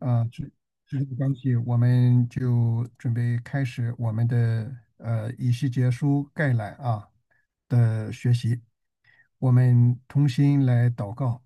时间的关系，我们就准备开始我们的以西结书概览的学习。我们同心来祷告。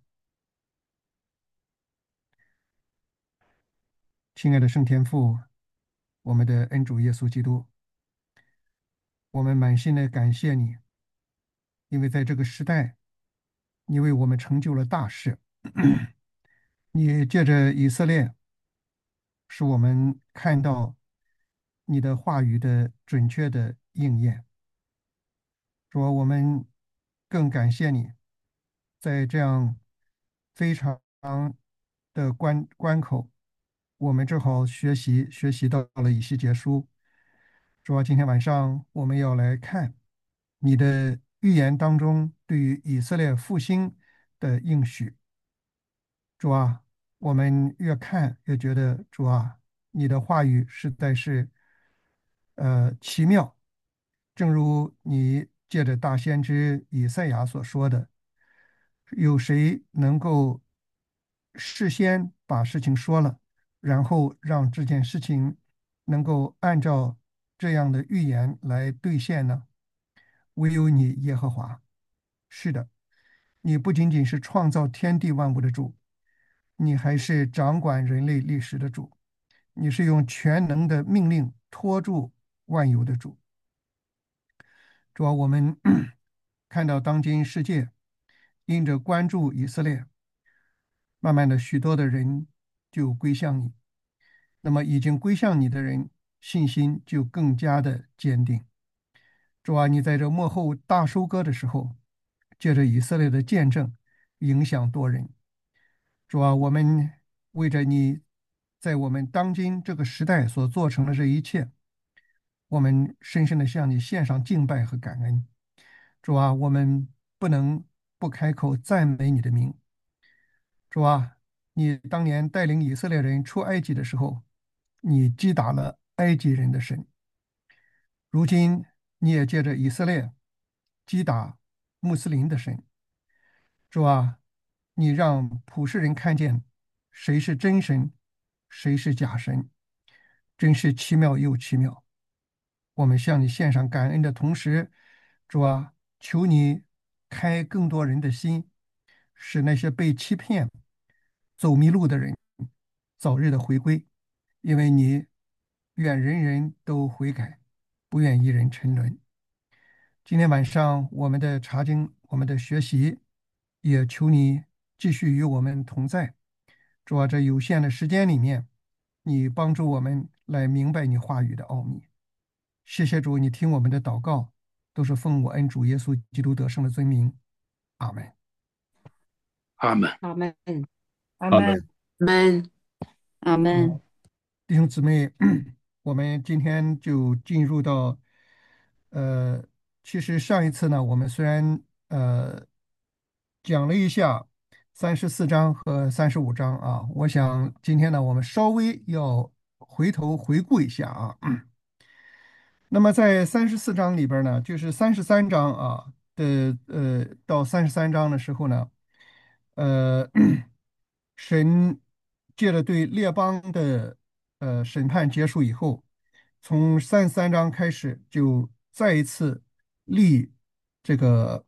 亲爱的圣天父，我们的恩主耶稣基督，我们满心的感谢你，因为在这个时代，你为我们成就了大事。你借着以色列，使我们看到你的话语的准确的应验。主啊，我们更感谢你，在这样非常的关口，我们正好学习到了以西结书。主啊，今天晚上我们要来看你的预言当中对于以色列复兴的应许。主啊，我们越看越觉得主啊，你的话语实在是奇妙。正如你借着大先知以赛亚所说的，有谁能够事先把事情说了，然后让这件事情能够按照这样的预言来兑现呢？唯有你耶和华。是的，你不仅仅是创造天地万物的主，你还是掌管人类历史的主，你是用全能的命令托住万有的主。主要我们看到当今世界因着关注以色列，慢慢的许多的人就归向你。那么已经归向你的人，信心就更加的坚定。主啊，你在这幕后大收割的时候，借着以色列的见证，影响多人。主啊，我们为着你在我们当今这个时代所做成的这一切，我们深深的向你献上敬拜和感恩。主啊，我们不能不开口赞美你的名。主啊，你当年带领以色列人出埃及的时候，你击打了埃及人的神。如今你也借着以色列击打穆斯林的神。主啊，你让普世人看见谁是真神，谁是假神，真是奇妙又奇妙。我们向你献上感恩的同时，主啊，求你开更多人的心，使那些被欺骗、走迷路的人早日的回归，因为你愿人人都悔改，不愿一人沉沦。今天晚上我们的查经，我们的学习，也求你继续与我们同在。主啊，这有限的时间里面，你帮助我们来明白你话语的奥秘。谢谢主，你听我们的祷告，都是奉我恩主耶稣基督得胜的尊名。阿门。 阿门， 阿门， 阿门。 们阿门。 弟兄姊妹，我们今天就进入到，呃，其实上一次呢，我们虽然讲了一下34章和35章我想今天呢，我们稍微要回头回顾一下那么在34章里边儿呢，就是33章到33章的时候呢，呃，神借着对列邦的审判结束以后，从33章开始就再一次立这个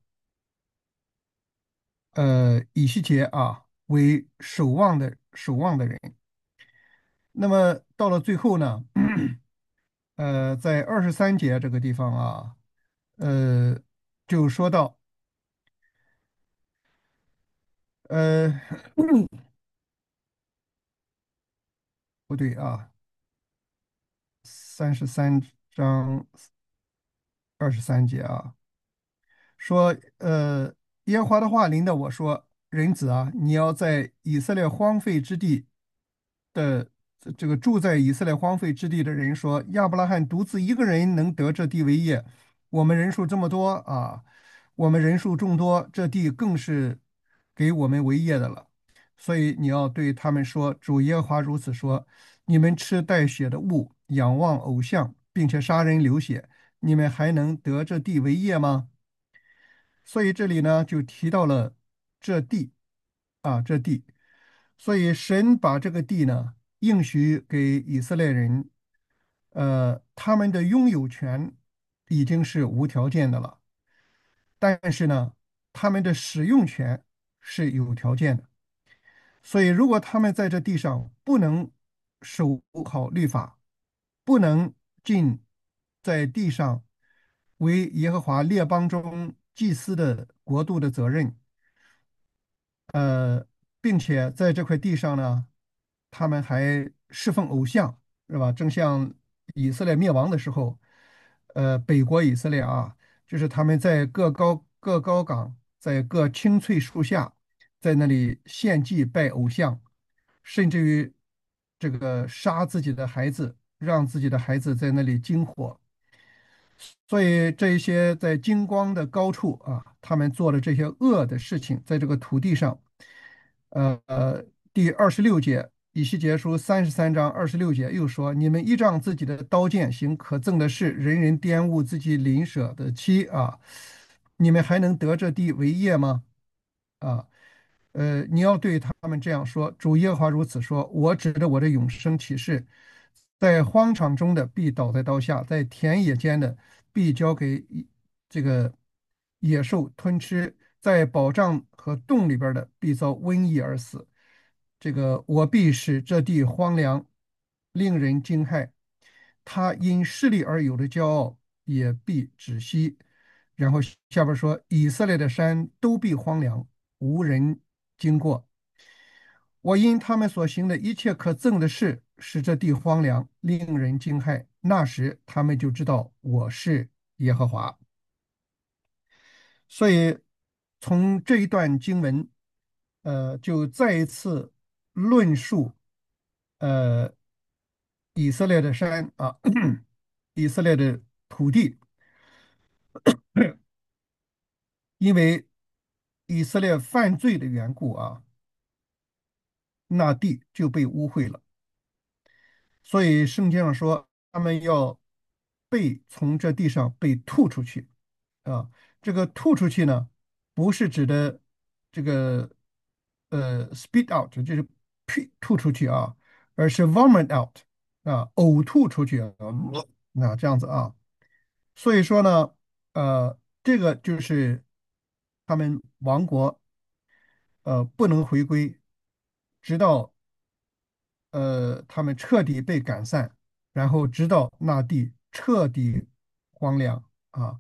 以西结为守望的人。那么到了最后呢，在23节这个地方呃，就说到，呃，不对33章23节说，耶和华的话临到我说：人子你要在以色列荒废之地的这个住在以色列荒废之地的人说，亚伯拉罕独自一个人能得这地为业，我们人数这么多我们人数众多，这地更是给我们为业的了。所以你要对他们说，主耶和华如此说：你们吃带血的物，仰望偶像，并且杀人流血，你们还能得这地为业吗？所以这里呢就提到了这地这地，所以神把这个地呢应许给以色列人，他们的拥有权已经是无条件的了，但是呢，他们的使用权是有条件的。所以，如果他们在这地上不能守好律法，不能尽在地上为耶和华列邦中祭司的国度的责任，呃，并且在这块地上呢，他们还侍奉偶像，是吧？正像以色列灭亡的时候，北国以色列啊，就是他们在各高岗，在各青翠树下，在那里献祭拜偶像，甚至于这个杀自己的孩子，让自己的孩子在那里经火。所以这一些在金光的高处啊，他们做的这些恶的事情，在这个土地上，呃呃，第26节，以西结书33章26节又说：你们依仗自己的刀剑行可憎的事，人人玷污自己邻舍的妻啊，你们还能得这地为业吗？啊，你要对他们这样说：主耶和华如此说：我指着我的永生启示，在荒场中的必倒在刀下，在田野间的必交给这个野兽吞吃，在宝藏和洞里边的必遭瘟疫而死。这个我必使这地荒凉，令人惊骇。他因势力而有的骄傲也必止息。然后下边说，以色列的山都必荒凉，无人经过。我因他们所行的一切可憎的事，使这地荒凉，令人惊骇。那时他们就知道我是耶和华。所以从这一段经文，就再一次论述，呃，以色列的山啊，以色列的土地，因为以色列犯罪的缘故啊，那地就被污秽了。所以圣经上说，他们要被从这地上被吐出去啊。这个吐出去呢，不是指的这个spit out，就是呸吐出去啊，而是 vomit out 啊，呕吐出去啊，这样子啊。所以说呢，这个就是他们亡国不能回归，直到他们彻底被赶散，然后直到那地彻底荒凉啊。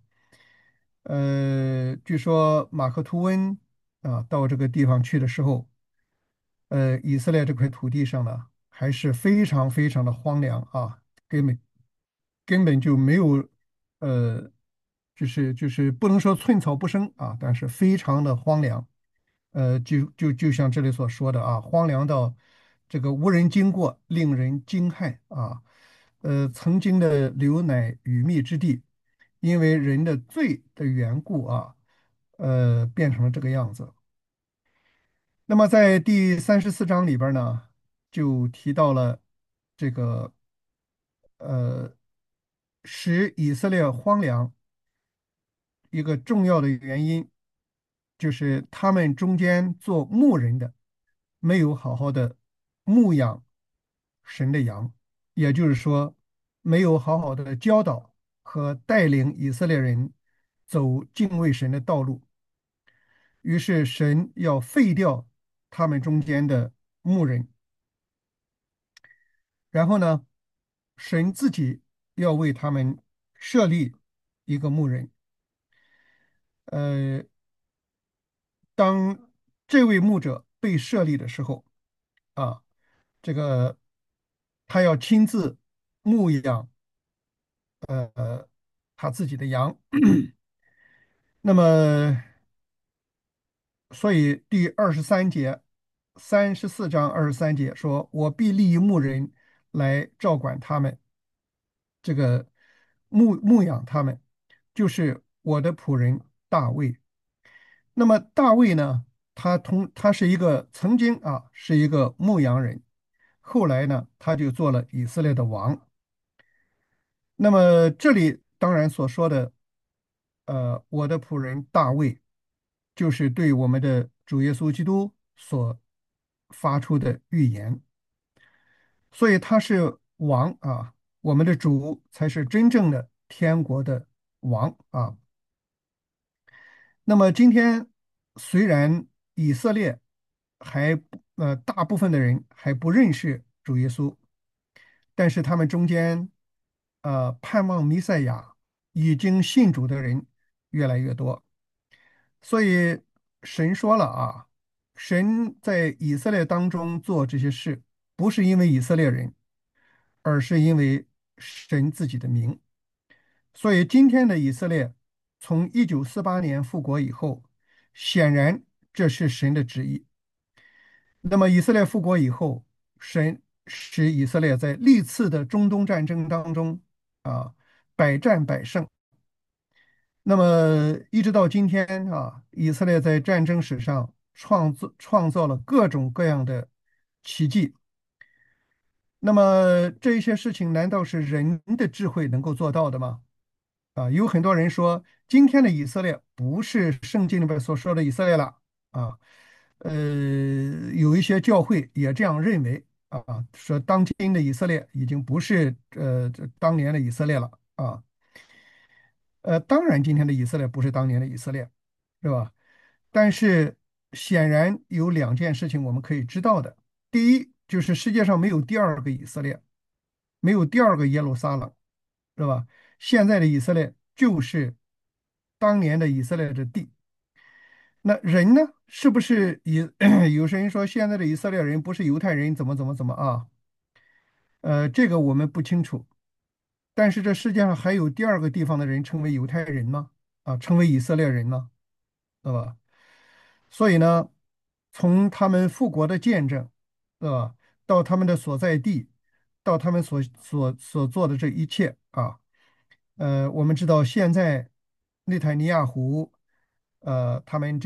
据说马克吐温啊到这个地方去的时候，以色列这块土地上呢还是非常非常的荒凉啊，根本根本就没有呃，就是不能说寸草不生啊，但是非常的荒凉。就像这里所说的啊，荒凉到这个无人经过，令人惊骇啊。曾经的流奶与蜜之地，因为人的罪的缘故啊，变成了这个样子。那么在第34章里边呢，就提到了这个使以色列荒凉一个重要的原因，就是他们中间做牧人的没有好好的牧养神的羊，也就是说，没有好好的教导和带领以色列人走敬畏神的道路。于是神要废掉他们中间的牧人，然后呢，神自己要为他们设立一个牧人。呃，当这位牧者被设立的时候，啊，这个他要亲自牧养他自己的羊。那么，所以第34章23节说：“我必立一牧人来照管他们，这个牧养他们，就是我的仆人大卫。”那么大卫呢，他是一个曾经啊是一个牧羊人，后来呢他就做了以色列的王。那么这里当然所说的，我的仆人大卫，就是对我们的主耶稣基督所发出的预言。 所以他是王啊，我们的主才是真正的天国的王啊。那么今天虽然以色列大部分的人还不认识主耶稣，但是他们中间盼望弥赛亚已经信主的人越来越多。所以神说了啊，神在以色列当中做这些事，不是因为以色列人，而是因为神自己的名。所以今天的以色列从1948年复国以后，显然这是神的旨意。那么以色列复国以后，神使以色列在历次的中东战争当中啊百战百胜。那么一直到今天啊，以色列在战争史上创造了各种各样的奇迹。那么这一些事情难道是人的智慧能够做到的吗？有很多人说，今天的以色列不是圣经里边所说的以色列了啊。有一些教会也这样认为啊，说当今的以色列已经不是这当年的以色列了啊。当然，今天的以色列不是当年的以色列，是吧？但是显然有两件事情我们可以知道的。第一，就是世界上没有第二个以色列，没有第二个耶路撒冷，是吧？现在的以色列就是当年的以色列的地。那人呢？是不是有些人说现在的以色列人不是犹太人，怎么啊？这个我们不清楚。但是这世界上还有第二个地方的人称为犹太人吗？称为以色列人呢？对吧？所以呢，从他们复国的见证，对吧，到他们的所在地，到他们所做的这一切啊，我们知道现在内塔尼亚胡，他们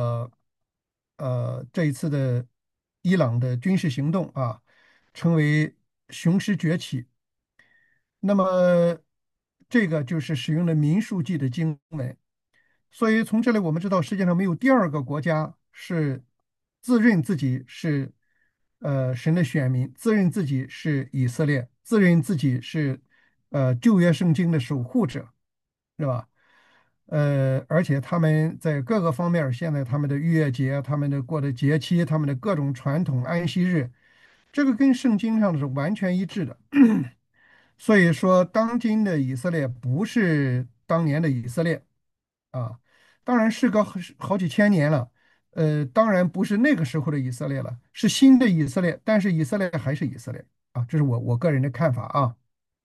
这一次的伊朗的军事行动啊，成为雄狮崛起。那么这个就是使用的民数记的经文。所以从这里我们知道，世界上没有第二个国家是自认自己是神的选民，自认自己是以色列，自认自己是旧约圣经的守护者，是吧？而且他们在各个方面儿现在他们的逾越节、他们的过的节期、他们的各种传统安息日，这个跟圣经上是完全一致的。所以说，当今的以色列不是当年的以色列啊，当然是个好几千年了，当然不是那个时候的以色列了，是新的以色列，但是以色列还是以色列啊，这是我个人的看法啊。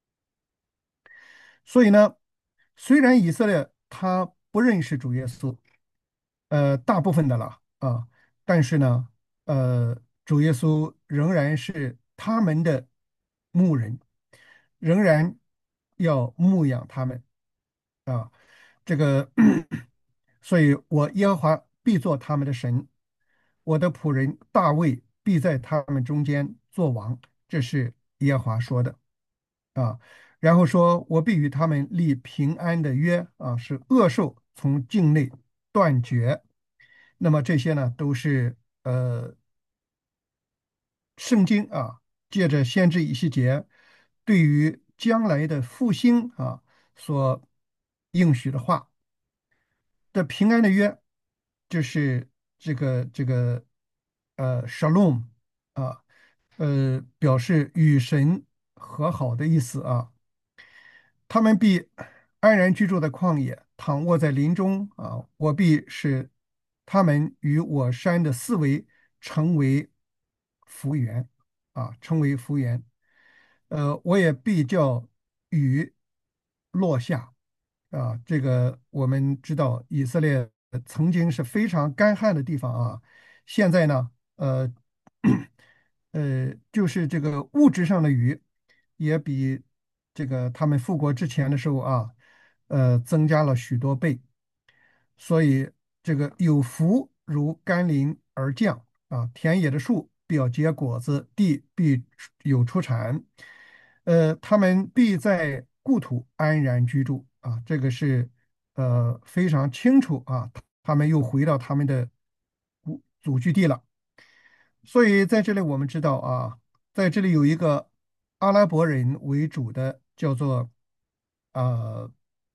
所以呢，虽然以色列他不认识主耶稣，大部分的了啊，但是呢，主耶稣仍然是他们的牧人，仍然要牧养他们啊。这个，所以我耶和华必做他们的神，我的仆人大卫必在他们中间做王，这是耶和华说的啊。然后说，我必与他们立平安的约啊，使恶兽从境内断绝。那么这些呢，都是圣经啊，借着先知以西结对于将来的复兴啊所应许的话。的平安的约，就是这个shalom 啊，表示与神和好的意思啊。他们必安然居住在旷野，躺卧在林中啊。我必使他们与我山的四围成为福源成为福源。我也必叫雨落下这个我们知道，以色列曾经是非常干旱的地方啊。现在呢，就是这个物质上的雨，也比这个他们复国之前的时候增加了许多倍。所以这个有福如甘霖而降田野的树必要结果子，地必有出产。他们必在故土安然居住这个是非常清楚他们又回到他们的祖居地了。所以在这里我们知道在这里有一个阿拉伯人为主的叫做呃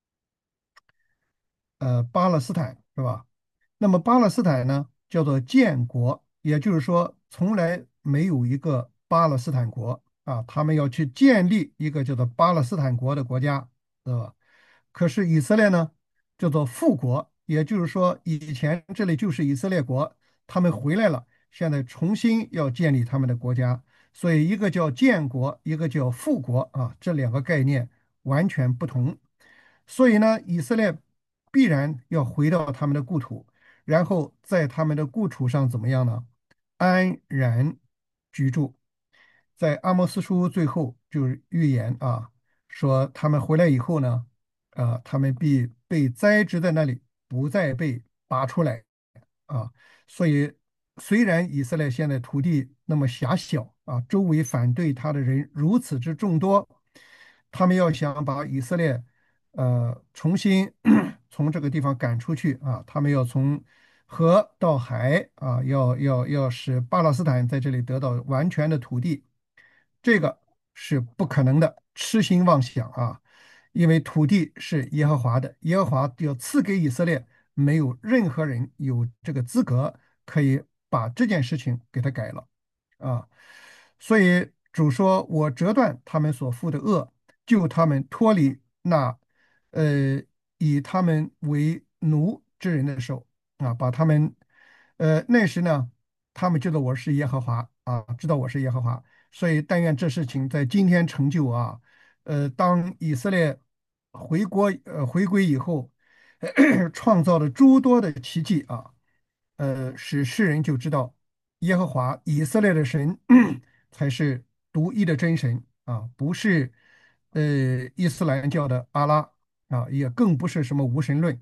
巴勒斯坦是吧？那么巴勒斯坦呢叫做建国，也就是说从来没有一个巴勒斯坦国啊，他们要去建立一个叫做巴勒斯坦国的国家，对吧？可是以色列呢叫做复国，也就是说以前这里就是以色列国，他们回来了，现在重新要建立他们的国家，所以一个叫建国，一个叫复国啊，这两个概念完全不同。所以呢，以色列必然要回到他们的故土，然后在他们的故土上怎么样呢？安然居住。在阿摩斯书最后就是预言啊，说他们回来以后呢，他们必被栽植在那里，不再被拔出来啊。所以，虽然以色列现在土地那么狭小啊，周围反对他的人如此之众多，他们要想把以色列重新从这个地方赶出去啊，他们要从河到海啊，要使巴勒斯坦在这里得到完全的土地，这个是不可能的，痴心妄想啊！因为土地是耶和华的，耶和华要赐给以色列，没有任何人有这个资格可以把这件事情给他改了啊！所以主说：“我折断他们所负的恶，救他们脱离那以他们为奴之人的手啊，把他们那时呢，他们知道我是耶和华啊，知道我是耶和华，所以但愿这事情在今天成就啊。当以色列回归以后，创造了诸多的奇迹啊，使世人就知道耶和华以色列的神才是独一的真神啊，不是伊斯兰教的阿拉啊，也更不是什么无神论。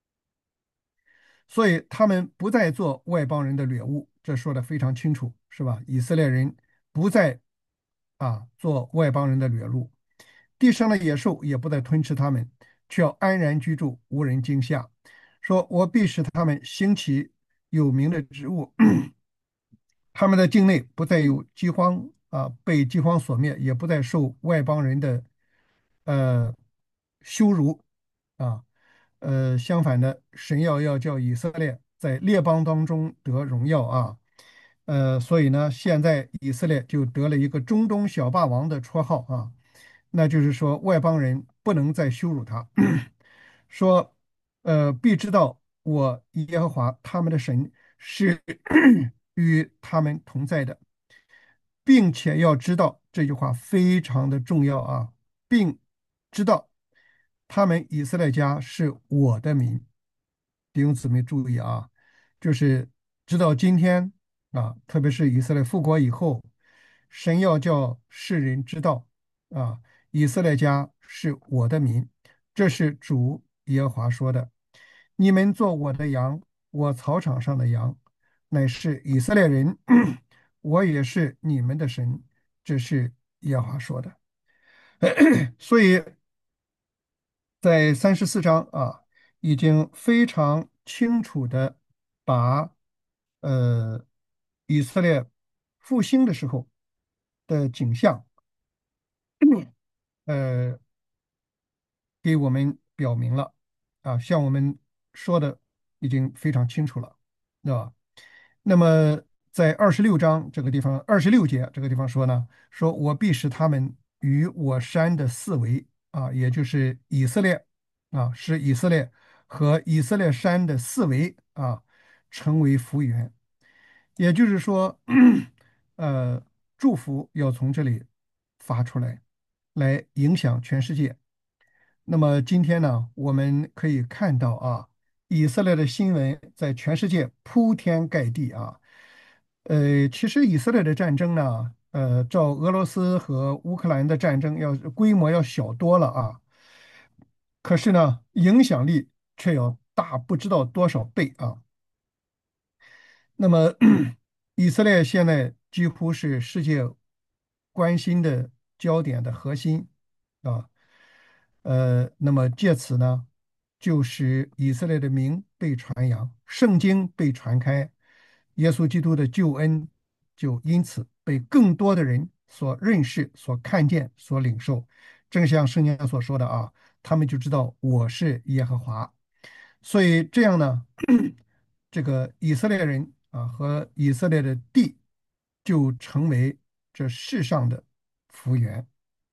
所以他们不再做外邦人的掠物，这说的非常清楚，是吧？以色列人不再做外邦人的掠物，地上的野兽也不再吞吃他们，却要安然居住，无人惊吓。说我必使他们兴起有名的植物，他们的境内不再有饥荒啊，被饥荒所灭，也不再受外邦人的呃羞辱啊。相反的，神要叫以色列在列邦当中得荣耀啊。所以呢，现在以色列就得了一个中东小霸王的绰号啊，那就是说外邦人不能再羞辱他，说必知道我耶和华他们的神是与他们同在的，并且要知道这句话非常的重要啊，并知道他们以色列家是我的民。弟兄姊妹注意啊，就是直到今天啊，特别是以色列复国以后，神要叫世人知道啊，以色列家是我的民，这是主耶和华说的。你们做我的羊，我草场上的羊，乃是以色列人，我也是你们的神，这是耶和华说的。所以在34章啊，已经非常清楚的把呃以色列复兴的时候的景象呃给我们表明了啊，像我们说的已经非常清楚了，对吧？那么在26章这个地方，26节这个地方说呢，说我必使他们与我山的四围啊，也就是以色列啊，使以色列和以色列山的四围啊，成为福源。也就是说，呃，祝福要从这里发出来，来影响全世界。那么今天呢，我们可以看到啊，以色列的新闻在全世界铺天盖地啊。其实以色列的战争呢，照俄罗斯和乌克兰的战争规模要小多了啊，可是呢，影响力却要大不知道多少倍啊。那么，以色列现在几乎是世界关心的焦点的核心啊。那么借此呢，就使以色列的名被传扬，圣经被传开，耶稣基督的救恩就因此被更多的人所认识、所看见、所领受。正像圣经上所说的啊，他们就知道我是耶和华。所以这样呢，这个以色列人啊和以色列的地就成为这世上的福源。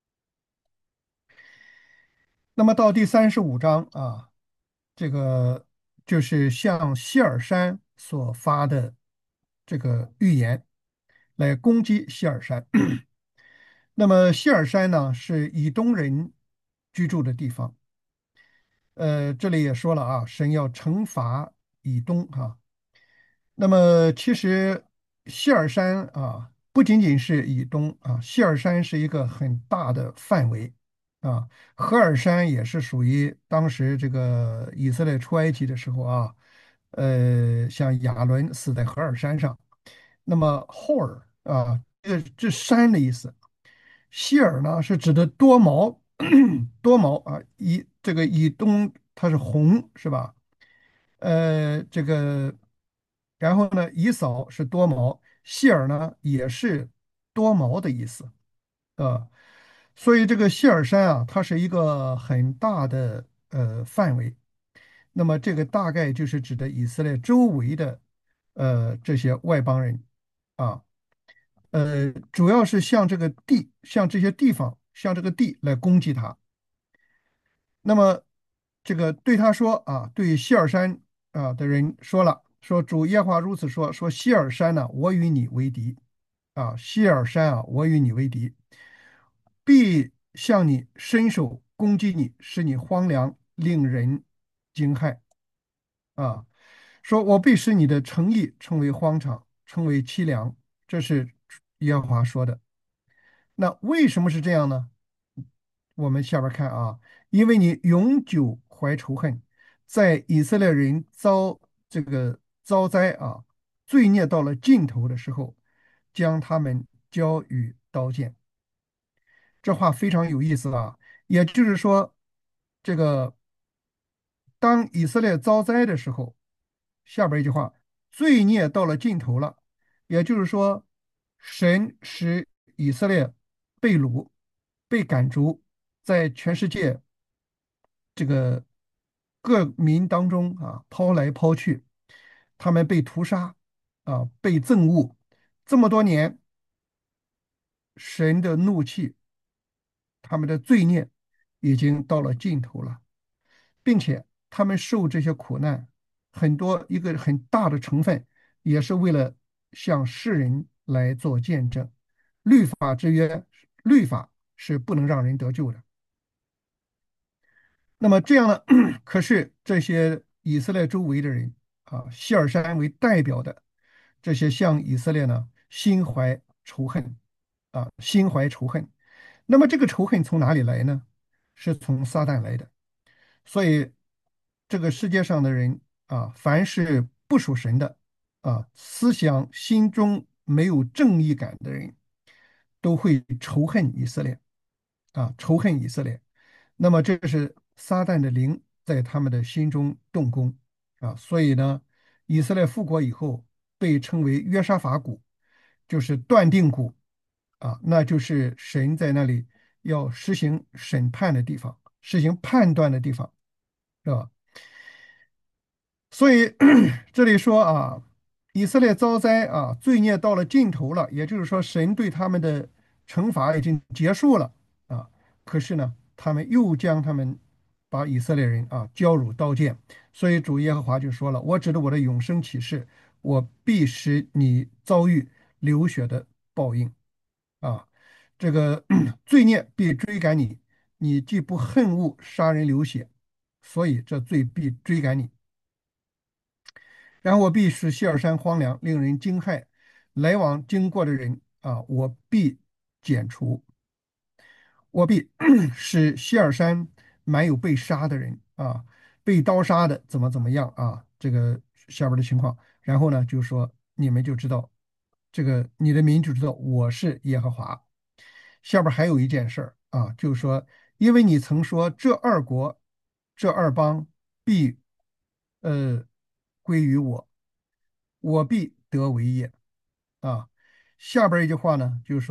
那么到第35章啊，这个就是向希尔山所发的这个预言，来攻击希尔山。那么希尔山呢，是以东人居住的地方。这里也说了啊，神要惩罚以东啊。那么其实希尔山啊，不仅仅是以东啊，希尔山是一个很大的范围啊。何尔山也是属于当时这个以色列出埃及的时候啊，像亚伦死在何尔山上。那么后尔啊，这山的意思。希尔呢是指的多毛，多毛啊，这个以东它是红是吧？这个，然后呢，以扫是多毛，谢尔呢也是多毛的意思，啊，所以这个谢尔山啊，它是一个很大的范围。那么这个大概就是指的以色列周围的这些外邦人啊，主要是向这个地，向这些地方，向这个地来攻击他。那么这个对他说啊，对希尔山的人说了，说主耶和华如此说，说希尔山呢，我与你为敌啊，希尔山啊，我与你为敌，必向你伸手攻击你，使你荒凉，令人惊骇啊。说我必使你的诚意成为荒场，成为凄凉，这是耶和华说的。那为什么是这样呢？我们下边看啊，因为你永久怀仇恨，在以色列人这个遭灾啊，罪孽到了尽头的时候，将他们交与刀剑。这话非常有意思啊，也就是说，这个当以色列遭灾的时候，下边一句话，罪孽到了尽头了，也就是说，神使以色列被掳、被赶逐，在全世界这个各民当中啊抛来抛去，他们被屠杀啊，被憎恶，这么多年，神的怒气，他们的罪孽已经到了尽头了。并且他们受这些苦难，很多一个很大的成分也是为了向世人来做见证。律法之约，律法是不能让人得救的。那么这样呢？可是这些以色列周围的人啊，希尔山为代表的这些向以色列呢，心怀仇恨啊，心怀仇恨。那么这个仇恨从哪里来呢？是从撒旦来的。所以，这个世界上的人啊，凡是不属神的啊，思想心中没有正义感的人，都会仇恨以色列啊，仇恨以色列。那么，这是撒旦的灵在他们的心中动工啊。所以呢，以色列复国以后，被称为约沙法谷，就是断定谷啊，那就是神在那里要实行审判的地方，实行判断的地方。是吧？所以这里说啊，以色列遭灾啊，罪孽到了尽头了，也就是说，神对他们的惩罚已经结束了啊。可是呢，他们又将他们把以色列人啊交入刀剑，所以主耶和华就说了：“我指着我的永生启示，我必使你遭遇流血的报应啊，这个罪孽必追赶你，你既不恨恶杀人流血，所以这罪必追赶你。”然后我必使希尔山荒凉，令人惊骇，来往经过的人啊，我必剪除，我必使希尔山满有被杀的人啊，被刀杀的怎么样啊？这个下边的情况，然后呢，就是说你们就知道，这个你的民就知道我是耶和华。下边还有一件事儿啊，就是说，因为你曾说这二国、这二邦必呃归于我，我必得为业啊。下边一句话呢，就是说。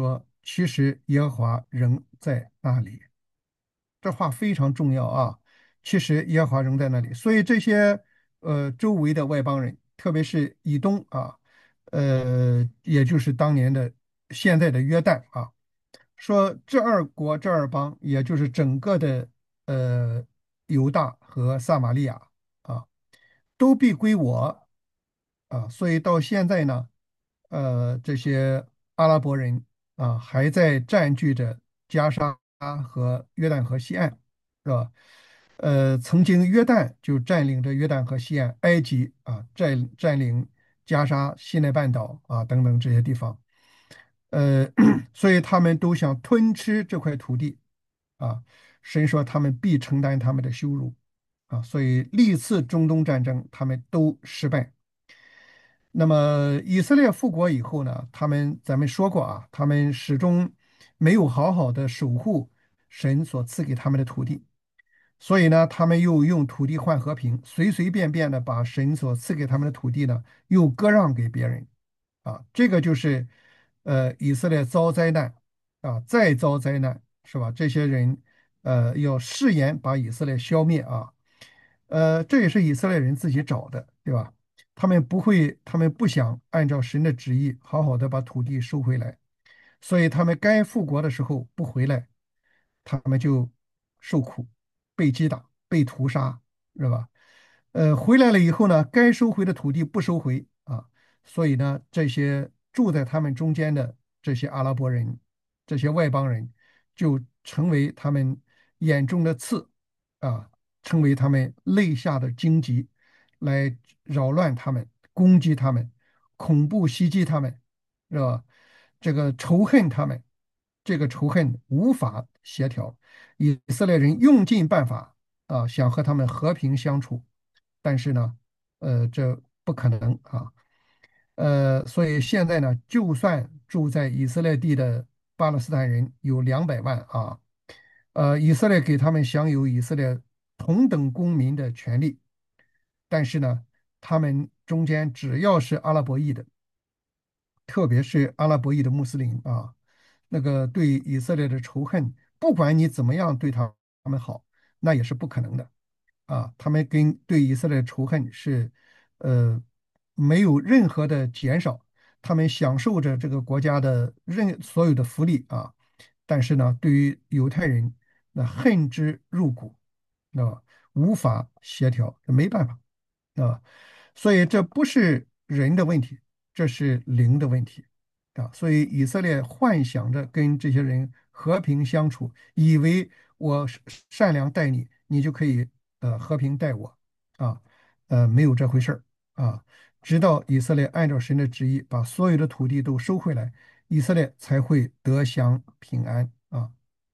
其实耶和华仍在那里。这话非常重要啊。其实耶和华仍在那里，所以这些周围的外邦人，特别是以东啊，也就是当年的现在的约旦啊，说这二国这二邦，也就是整个的犹大和撒玛利亚啊，都必归我啊。所以到现在呢，这些阿拉伯人啊还在占据着加沙和约旦河西岸，是吧？曾经约旦就占领着约旦河西岸，埃及啊占领加沙、西奈半岛啊等等这些地方，呃，所以他们都想吞吃这块土地啊。神说他们必承担他们的羞辱啊，所以历次中东战争他们都失败。那么以色列复国以后呢，咱们说过啊，他们始终没有好好的守护神所赐给他们的土地，所以呢，他们又用土地换和平，随随便便的把神所赐给他们的土地呢，又割让给别人啊。这个就是以色列遭灾难啊，再遭灾难是吧？这些人要誓言把以色列消灭啊，这也是以色列人自己找的，对吧？他们不会，他们不想按照神的旨意好好的把土地收回来，所以他们该复国的时候不回来，他们就受苦，被击打，被屠杀，是吧？回来了以后呢，该收回的土地不收回啊，所以呢，这些住在他们中间的这些阿拉伯人，这些外邦人，就成为他们眼中的刺啊，成为他们肋下的荆棘，来扰乱他们，攻击他们，恐怖袭击他们，是吧？这个仇恨他们，这个仇恨无法协调。以色列人用尽办法啊，想和他们和平相处，但是呢，这不可能啊。所以现在呢，就算住在以色列地的巴勒斯坦人有200万啊，以色列给他们享有以色列同等公民的权利，但是呢，他们中间只要是阿拉伯裔的，特别是阿拉伯裔的穆斯林啊，那个对以色列的仇恨，不管你怎么样对他们好，那也是不可能的啊。他们跟对以色列的仇恨是呃没有任何的减少，他们享受着这个国家的所有的福利啊，但是呢，对于犹太人那恨之入骨，那无法协调，没办法。啊，所以这不是人的问题，这是灵的问题啊。所以以色列幻想着跟这些人和平相处，以为我善良待你，你就可以和平待我啊，没有这回事儿啊。直到以色列按照神的旨意把所有的土地都收回来，以色列才会得享平安啊。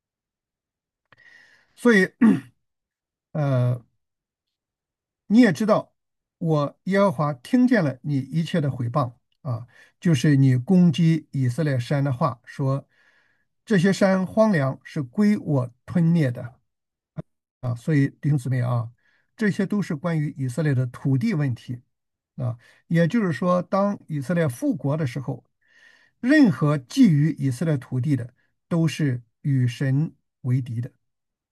所以呃，你也知道，我耶和华听见了你一切的毁谤啊，就是你攻击以色列山的话，说这些山荒凉是归我吞灭的啊。所以弟兄姊妹啊，这些都是关于以色列的土地问题啊。也就是说，当以色列复国的时候，任何觊觎以色列土地的，都是与神为敌的。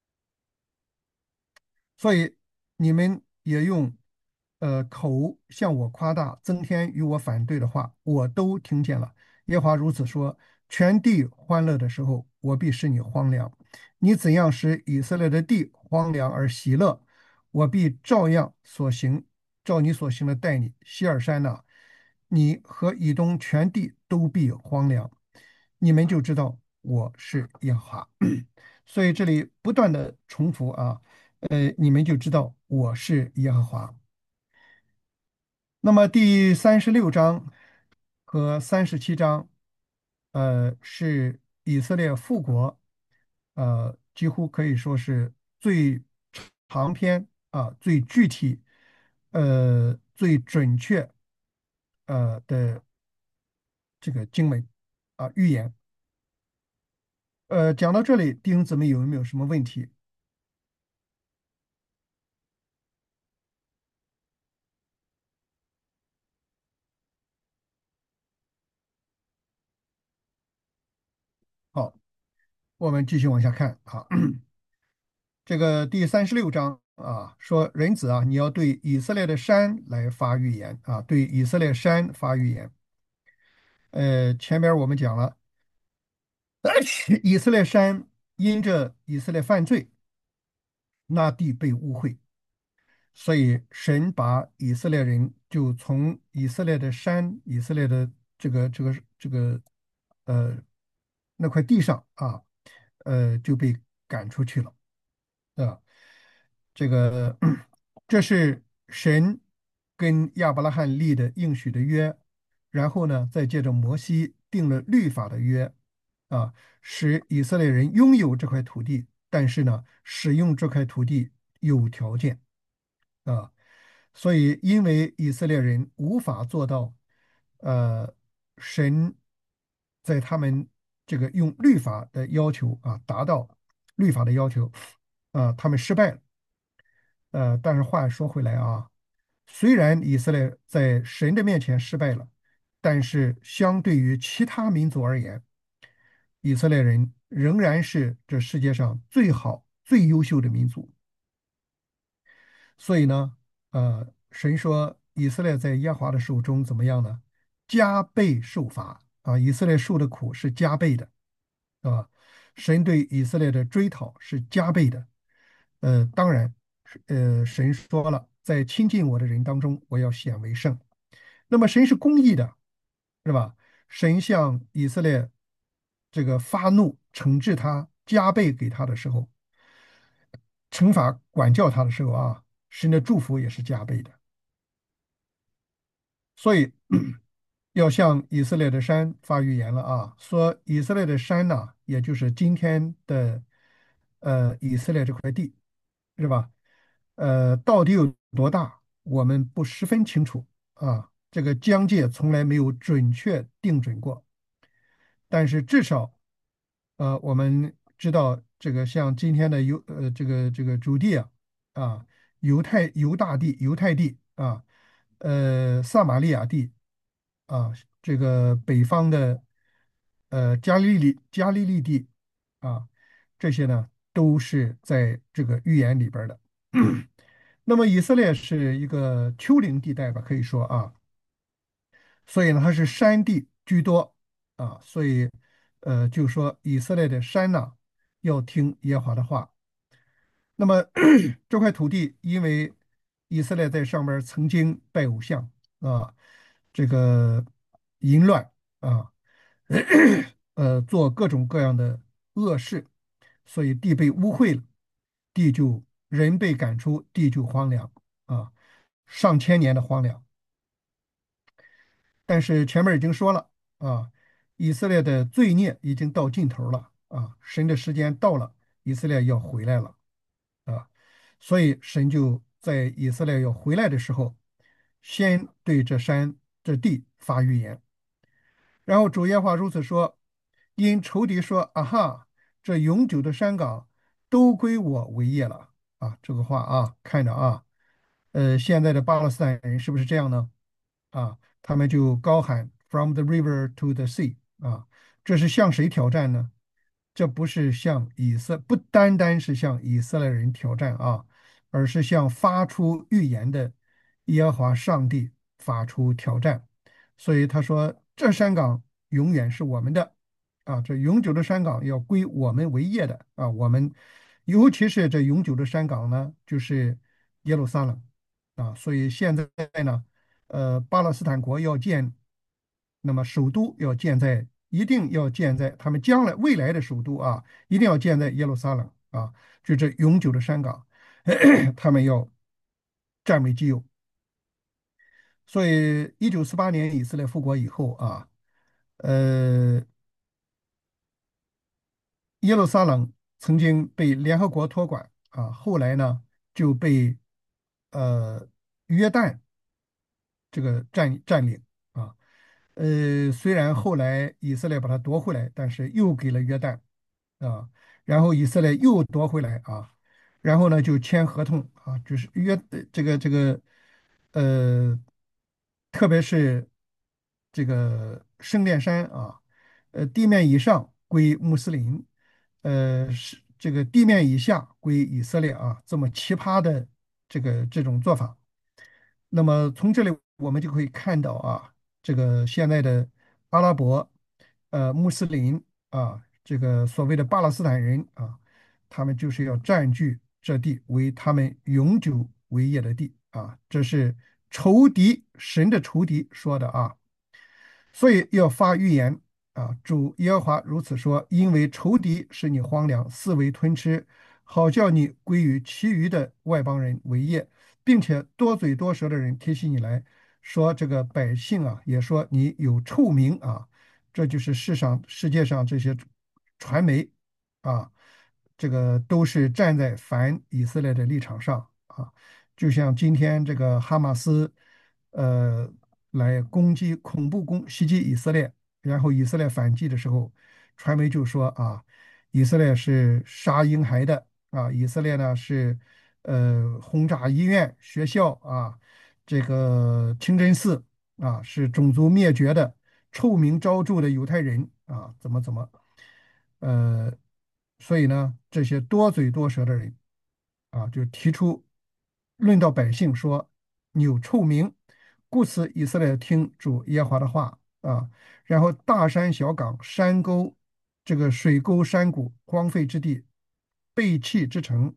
所以你们也用口向我夸大，增添与我反对的话，我都听见了。耶和华如此说：全地欢乐的时候，我必使你荒凉。你怎样使以色列的地荒凉而喜乐，我必照样所行，照你所行的待你。希尔山呐、你和以东全地都必荒凉，你们就知道我是耶和华。所以这里不断的重复啊。你们就知道我是耶和华。那么第36章和37章，是以色列复国，几乎可以说是最长篇啊、最具体、最准确的这个经文啊、预言。讲到这里，弟兄姊妹有没有什么问题？ 我们继续往下看啊，这个第36章啊，说人子啊，你要对以色列的山来发预言啊，对以色列山发预言。前边我们讲了，以色列山因着以色列犯罪，那地被污秽，所以神把以色列人就从以色列的山、以色列的这个呃那块地上啊，就被赶出去了。啊，这个这是神跟亚伯拉罕立的应许的约，然后呢，再借着摩西定了律法的约，啊，使以色列人拥有这块土地，但是呢，使用这块土地有条件啊，所以因为以色列人无法做到，呃，神在他们这个用律法的要求啊，达到律法的要求，他们失败了。但是话说回来啊，虽然以色列在神的面前失败了，但是相对于其他民族而言，以色列人仍然是这世界上最好、最优秀的民族。所以呢，神说以色列在耶和华的手中怎么样呢？加倍受罚啊！以色列受的苦是加倍的，啊，神对以色列的追讨是加倍的。当然，神说了，在亲近我的人当中，我要显为圣。那么神是公义的，是吧？神向以色列这个发怒，惩治他，加倍给他的时候，惩罚管教他的时候啊，神的祝福也是加倍的。所以要向以色列的山发预言了啊，说以色列的山呢，也就是今天的以色列这块地，是吧？到底有多大，我们不十分清楚啊，这个疆界从来没有准确定准过。但是至少，我们知道这个像今天的这个主地啊，犹大地、犹太地啊，撒玛利亚地啊，这个北方的加利利地啊，这些呢都是在这个预言里边儿的。那么以色列是一个丘陵地带吧，可以说啊。所以呢，它是山地居多啊，所以就说以色列的山呐，要听耶和华的话。那么这块土地，因为以色列在上面曾经拜偶像啊，这个淫乱啊，做各种各样的恶事，所以地被污秽了，人被赶出，地就荒凉啊，上千年的荒凉。但是前面已经说了啊，以色列的罪孽已经到尽头了啊，神的时间到了，以色列要回来了啊，所以神就在以色列要回来的时候，先对这山这地发预言，然后主耶和华如此说：因仇敌说啊哈，这永久的山岗都归我为业了啊，这个话啊，看着啊，现在的巴勒斯坦人是不是这样呢？啊，他们就高喊 "From the river to the sea" 啊，这是向谁挑战呢？这不是向不单单是向以色列人挑战啊，而是向发出预言的耶和华上帝发出挑战。所以他说：“这山岗永远是我们的啊，这永久的山岗要归我们为业的啊，我们尤其是这永久的山岗呢，就是耶路撒冷啊。所以现在呢。”巴勒斯坦国要建，那么首都一定要建在他们将来未来的首都啊，一定要建在耶路撒冷啊，就这永久的山岗，他们要占为己有。所以，1948年以色列复国以后啊，呃，耶路撒冷曾经被联合国托管啊，后来呢就被呃约旦这个占领啊。虽然后来以色列把它夺回来，但是又给了约旦啊，然后以色列又夺回来啊，然后呢就签合同啊，就是这个呃，特别是这个圣殿山啊，地面以上归穆斯林， 是这个地面以下归以色列啊，这么奇葩的这种做法。那么从这里我们就可以看到啊，这个现在的阿拉伯穆斯林啊，这个所谓的巴勒斯坦人啊，他们就是要占据这地为他们永久为业的地啊，这是仇敌神的仇敌说的啊。所以要发预言啊！主耶和华如此说：因为仇敌使你荒凉，四围吞吃，好叫你归于其余的外邦人为业，并且多嘴多舌的人提起你来说，这个百姓啊，也说你有臭名啊。这就是世界上这些传媒啊，这个都是站在反以色列的立场上啊。就像今天这个哈马斯，呃，来袭击以色列，然后以色列反击的时候，传媒就说啊，以色列是杀婴孩的啊，以色列呢是轰炸医院、学校啊，这个清真寺啊是种族灭绝的、臭名昭著的犹太人啊，怎么怎么，呃，所以呢，这些多嘴多舌的人。啊，就提出论到百姓说你有臭名，故此以色列听主耶和华的话啊，然后大山小港、山沟、这个水沟、山谷、荒废之地、背弃之城，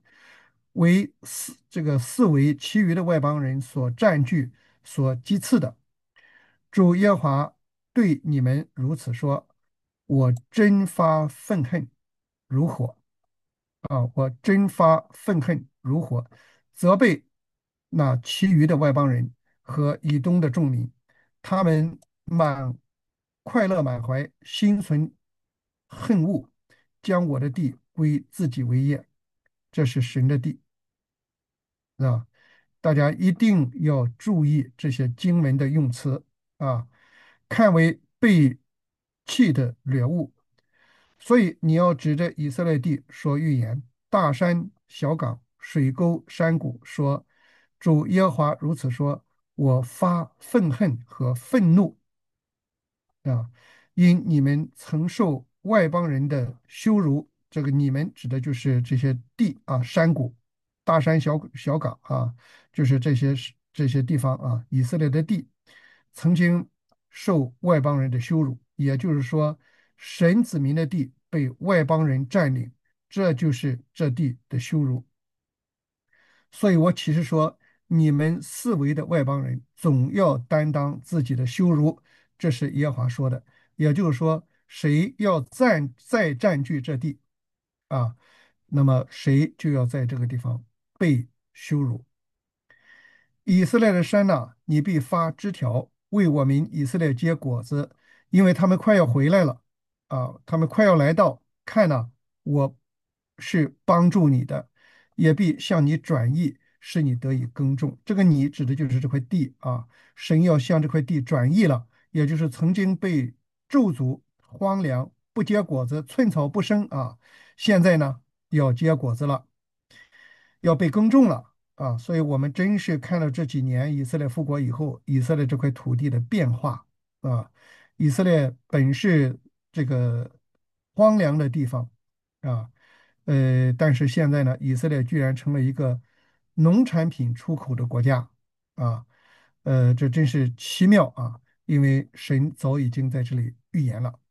四围其余的外邦人所占据、所击刺的。主耶和华对你们如此说：我真发愤恨如火。啊，我真发愤恨如火，责备那其余的外邦人和以东的众民，他们快乐满怀，心存恨恶，将我的地归自己为业，这是神的地啊！大家一定要注意这些经文的用词啊，看为被弃的掠物。所以你要指着以色列地说预言，大山、小港、水沟、山谷说：主耶和华如此说：我发愤恨和愤怒啊，因你们曾受外邦人的羞辱，这个你们指的就是这些地啊，山谷、大山、小港啊，就是这些地方啊，以色列的地曾经受外邦人的羞辱，也就是说，神子民的地被外邦人占领，这就是这地的羞辱。所以我启示说，你们四围的外邦人总要担当自己的羞辱，这是耶和华说的。也就是说，谁要再占据这地啊，那么谁就要在这个地方被羞辱。以色列的山呐、你必发枝条，为我民以色列结果子，因为他们快要回来了啊，他们快要来到。看呐、我是帮助你的，也必向你转意，使你得以耕种。这个“你”指的就是这块地啊，神要向这块地转意了，也就是曾经被咒诅、荒凉、不结果子、寸草不生啊，现在呢要结果子了。要被耕种了啊！所以我们真是看了这几年以色列复国以后，以色列这块土地的变化啊。以色列本是这个荒凉的地方啊，但是现在呢，以色列居然成了一个农产品出口的国家啊，这真是奇妙啊！因为神早已经在这里预言了。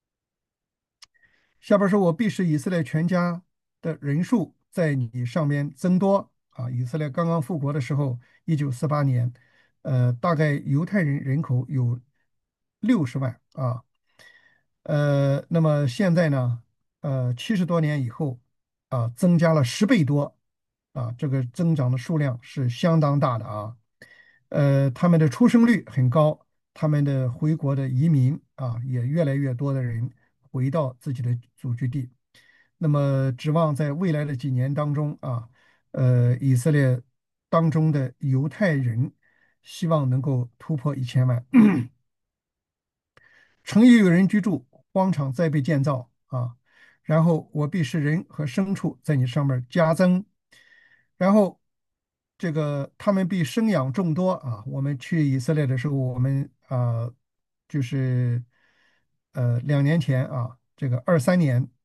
下边说，我必使以色列全家的人数在你上面增多啊！以色列刚刚复国的时候，1948年，大概犹太人口有60万啊，那么现在呢，70多年以后啊，增加了10倍多啊，这个增长的数量是相当大的啊。他们的出生率很高，他们的回国的移民啊，也越来越多的人回到自己的祖居地。那么，指望在未来的几年当中啊，以色列当中的犹太人希望能够突破1000万。城邑有人居住，荒场再被建造啊。然后我必使人和牲畜在你上面加增，然后这个他们必生养众多啊。我们去以色列的时候，我们就是2年前啊，这个23年。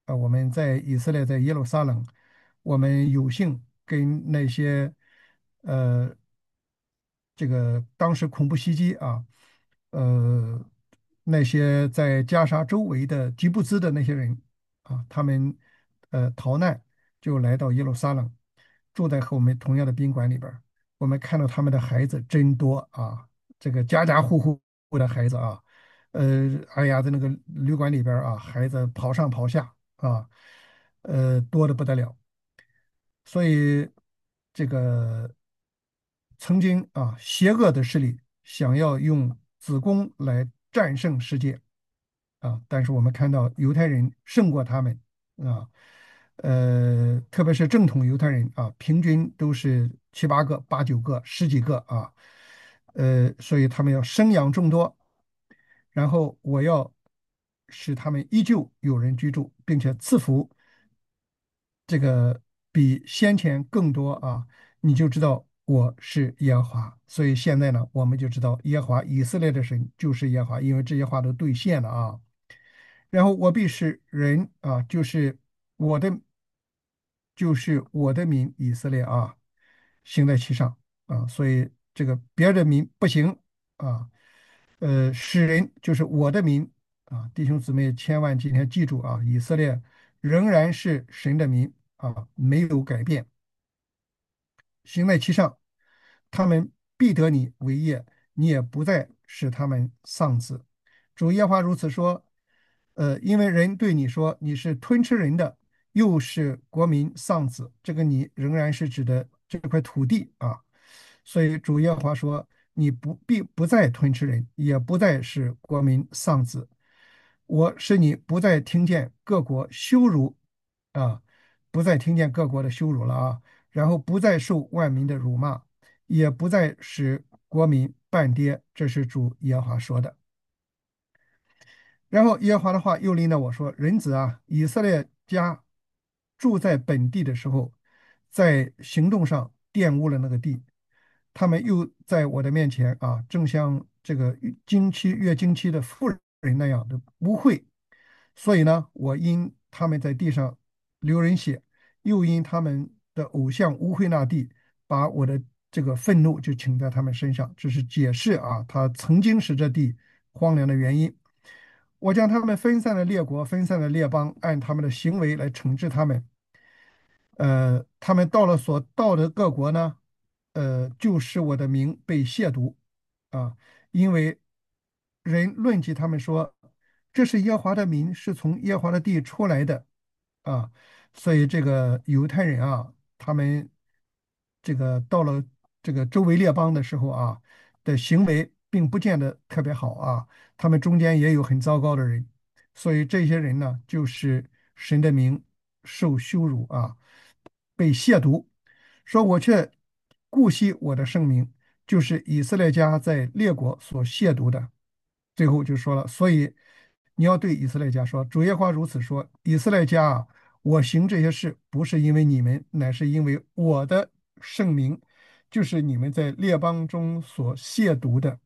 我们在以色列，在耶路撒冷，我们有幸跟那些呃这个当时恐怖袭击呃那些在加沙周围的吉布兹的那些人他们逃难就来到耶路撒冷，住在和我们同样的宾馆里边儿。我们看到他们的孩子真多这个家家户户的孩子哎呀，在那个旅馆里边儿孩子跑上跑下多的不得了。所以这个曾经邪恶的势力想要用子宫来战胜世界但是我们看到犹太人胜过他们啊，特别是正统犹太人平均都是七八个、八九个、十几个所以他们要生养众多，然后我要使他们依旧有人居住，并且赐福这个比先前更多你就知道我是耶和华。所以现在呢，我们就知道耶和华以色列的神就是耶和华，因为这些话都兑现了然后我必使人我的我的民以色列行在其上所以这个别的民不行啊。使人就是我的民弟兄姊妹千万今天记住以色列仍然是神的民没有改变，行在其上，他们必得你为业，你也不再使他们丧子。主耶和华如此说：因为人对你说你是吞吃人的，又是国民丧子，这个你仍然是指的这块土地所以主耶和华说：你必不再吞吃人，也不再是国民丧子。我使你不再听见各国羞辱啊，不再听见各国的羞辱了然后不再受万民的辱骂，也不再使国民半跌。这是主耶和华说的。然后耶和华的话又临到我说：人子以色列家住在本地的时候，在行动上玷污了那个地，他们又在我的面前正像这个月经期的妇人那样的污秽。所以呢，我因他们在地上流人血，又因他们的偶像污秽那地，把我的这个愤怒就请在他们身上。这是解释他曾经使这地荒凉的原因。我将他们分散的列国、分散的列邦，按他们的行为来惩治他们。他们到了所到的各国呢，就使我的名被亵渎因为人论及他们说，这是耶和华的民，是从耶和华的地出来的啊，所以这个犹太人他们这个到了这个周围列邦的时候的行为，并不见得特别好他们中间也有很糟糕的人，所以这些人呢，就是神的名受羞辱被亵渎，说我却顾惜我的圣名，就是以色列家在列国所亵渎的。最后就说了，所以你要对以色列家说，主耶和华如此说：以色列家我行这些事，不是因为你们，乃是因为我的圣名，就是你们在列邦中所亵渎的。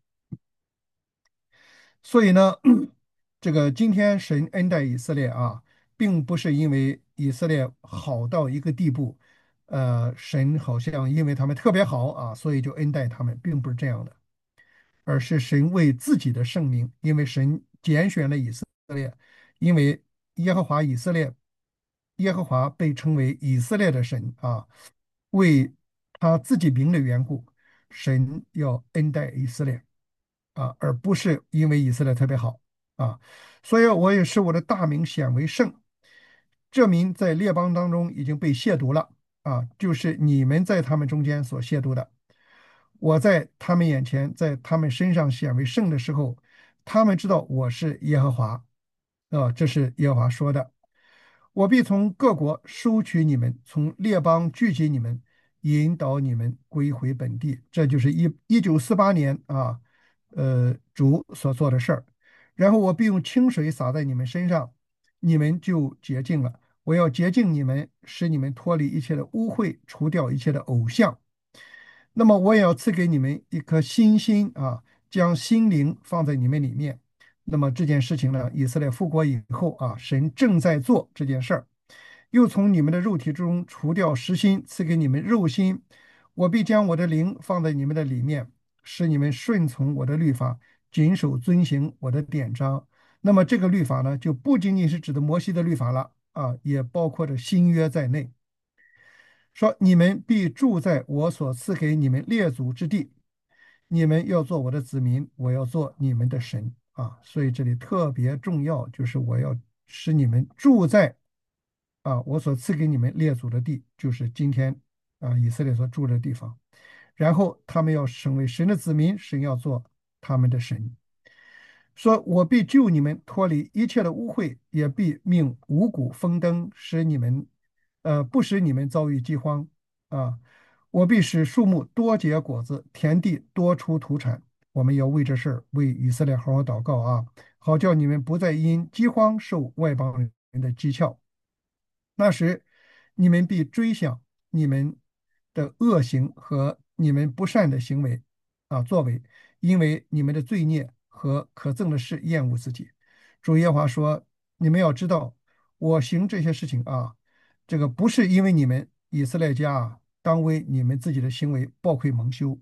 所以呢，这个今天神恩待以色列并不是因为以色列好到一个地步，神好像因为他们特别好所以就恩待他们，并不是这样的，而是神为自己的圣名，因为神拣选了以色列，因为耶和华以色列，耶和华被称为以色列的神为他自己名的缘故，神要恩待以色列。而不是因为以色列特别好啊，所以我也使我的大名显为圣。这名在列邦当中已经被亵渎了就是你们在他们中间所亵渎的。我在他们眼前，在他们身上显为圣的时候，他们知道我是耶和华这是耶和华说的。我必从各国收取你们，从列邦聚集你们，引导你们归回本地。这就是1948年主所做的事儿。然后我必用清水洒在你们身上，你们就洁净了。我要洁净你们，使你们脱离一切的污秽，除掉一切的偶像。那么我也要赐给你们一颗新心将心灵放在你们里面。 那么这件事情呢，以色列复国以后啊，神正在做这件事儿，又从你们的肉体中除掉实心，赐给你们肉心。我必将我的灵放在你们的里面，使你们顺从我的律法，谨守遵行我的典章。那么这个律法呢，就不仅仅是指的摩西的律法了啊，也包括着新约在内。说你们必住在我所赐给你们列祖之地，你们要做我的子民，我要做你们的神啊。所以这里特别重要，就是我要使你们住在我所赐给你们列祖的地，就是今天以色列所住的地方。然后他们要成为神的子民，神要做他们的神。说我必救你们脱离一切的污秽，也必命五谷丰登，使你们不使你们遭遇饥荒啊。我必使树木多结果子，田地多出土产。我们要为这事儿为以色列好好祷告啊，好叫你们不再因饥荒受外邦人的讥诮。那时，你们必追想你们的恶行和你们不善的行为作为，因为你们的罪孽和可憎的事厌恶自己。主耶和华说：“你们要知道，我行这些事情啊，这个不是因为你们以色列家当为你们自己的行为抱愧蒙羞。”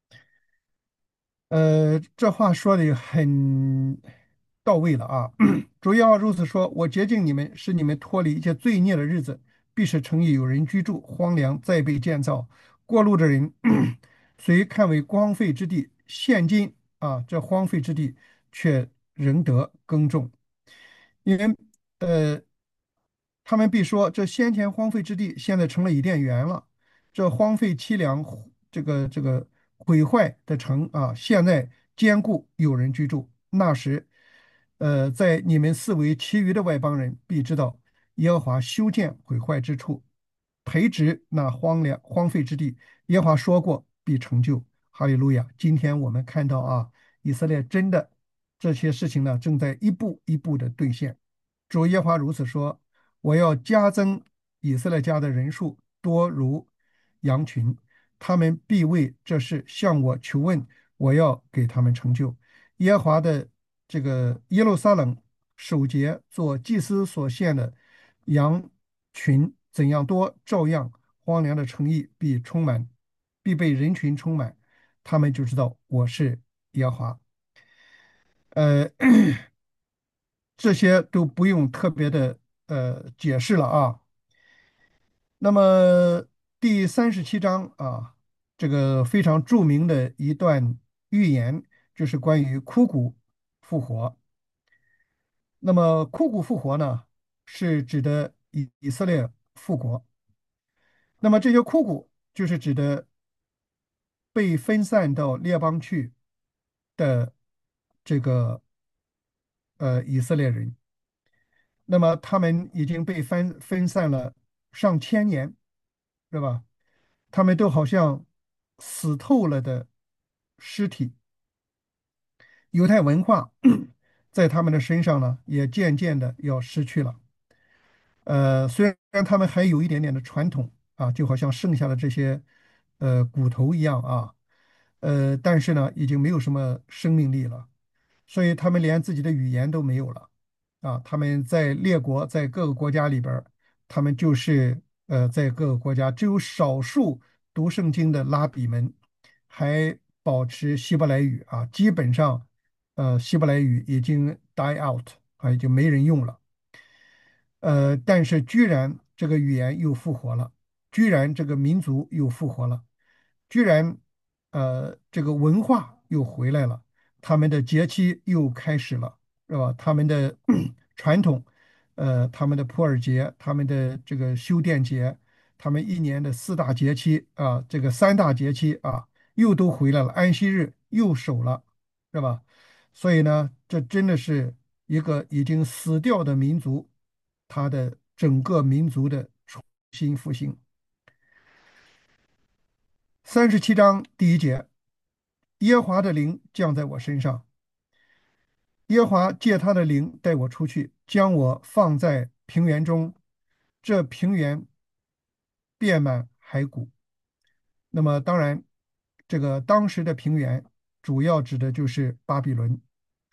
这话说的很到位了啊！主要如此说，我洁净你们，使你们脱离一切罪孽的日子，必使城邑有人居住，荒凉再被建造。过路的人虽看为荒废之地，现今这荒废之地却仍得耕种。因为呃，他们必说，这先前荒废之地，现在成了伊甸园了。这荒废凄凉、这个毁坏的城现在坚固，有人居住。那时，在你们四围其余的外邦人必知道，耶和华修建毁坏之处，培植那荒凉荒废之地。耶和华说过，必成就。哈利路亚！今天我们看到以色列真的这些事情呢，正在一步一步的兑现。主耶和华如此说：我要加增以色列家的人数，多如羊群，他们必为这事向我求问，我要给他们成就。耶和华的这个耶路撒冷守节做祭司所献的羊群怎样多，照样荒凉的城邑必被人群充满，他们就知道我是耶和华。呃，这些都不用特别的解释了啊。那么第37章这个非常著名的一段预言，就是关于枯骨复活。那么枯骨复活呢，是指的以色列复国。那么这些枯骨就是指的被分散到列邦去的这个以色列人。那么他们已经被分散了上千年，对吧？他们都好像死透了的尸体。犹太文化在他们的身上呢，也渐渐的要失去了。虽然他们还有一点点的传统就好像剩下的这些骨头一样但是呢，已经没有什么生命力了，所以他们连自己的语言都没有了他们在列国，在各个国家里边儿他们就是在各个国家只有少数读圣经的拉比们还保持希伯来语基本上希伯来语已经 die out 已经没人用了。但是居然这个语言又复活了，居然这个民族又复活了，居然这个文化又回来了，他们的节期又开始了，是吧？他们的传统，他们的普尔节，他们的这个修殿节，他们一年的四大节期这个三大节期又都回来了，安息日又守了，是吧？所以呢，这真的是一个已经死掉的民族，他的整个民族的重新复兴。37章第1节，耶和华的灵降在我身上，耶和华借他的灵带我出去，将我放在平原中，这平原遍满骸骨。那么当然，这个当时的平原主要指的就是巴比伦。